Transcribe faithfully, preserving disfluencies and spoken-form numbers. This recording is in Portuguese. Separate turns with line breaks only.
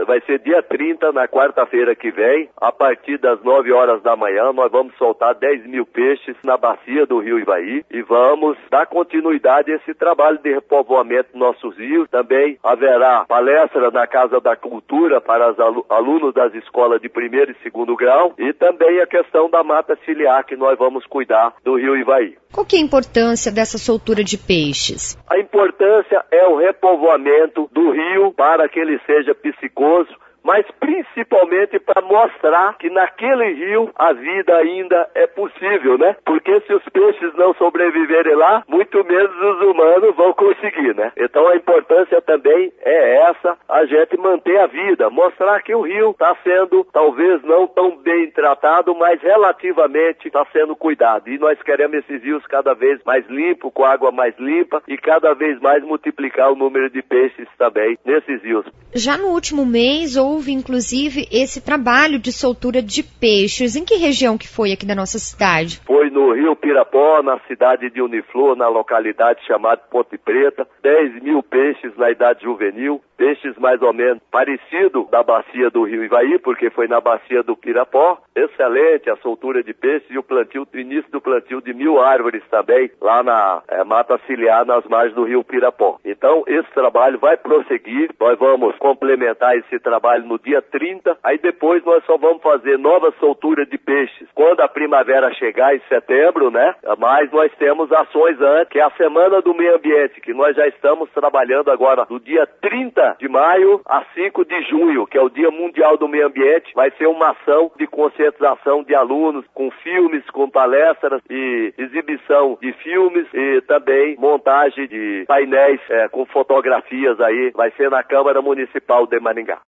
vai ser dia trinta, na quarta-feira que vem, a partir das nove horas da manhã, nós vamos soltar dez mil peixes na bacia do Rio Ivaí e vamos dar continuidade a esse trabalho de repovoamento dos nossos rios. Também haverá palestra na Casa da Cultura para os alunos das escolas de primeiro e segundo grau e também a questão da mata ciliar que nós vamos cuidar do Rio Ivaí.
Qual que é a importância dessa soltura de peixes?
A importância é o repovoamento do rio para que ele seja piscicoso, mas principalmente para mostrar que naquele rio a vida ainda é possível, né? Porque se os peixes não sobreviverem lá, muito menos os humanos vão conseguir, né? Então a importância também é essa, a gente manter a vida, mostrar que o rio está sendo, talvez não tão bem tratado, mas relativamente está sendo cuidado. E nós queremos esses rios cada vez mais limpos, com água mais limpa e cada vez mais multiplicar o número de peixes também nesses rios.
Já no último mês, houve inclusive esse trabalho de soltura de peixes. Em que região que foi aqui da nossa cidade?
Foi no Rio Pirapó, na cidade de Uniflor, na localidade chamada Ponte Preta. dez mil peixes na idade juvenil, peixes mais ou menos parecido da bacia do Rio Ivaí, porque foi na bacia do Pirapó. Excelente a soltura de peixes e o plantio, o início do plantio de mil árvores também, lá na é, mata ciliar, nas margens do Rio Pirapó. Então, esse trabalho vai prosseguir, nós vamos complementar esse trabalho no dia trinta, aí depois nós só vamos fazer nova soltura de peixes quando a primavera chegar em setembro, né? Mas nós temos ações antes, que é a Semana do Meio Ambiente, que nós já estamos trabalhando agora do dia trinta de maio a cinco de junho, que é o Dia Mundial do Meio Ambiente. Vai ser uma ação de conscientização de alunos, com filmes, com palestras e exibição de filmes e também montagem de painéis é, com fotografias aí. Vai ser na Câmara Municipal de Maringá.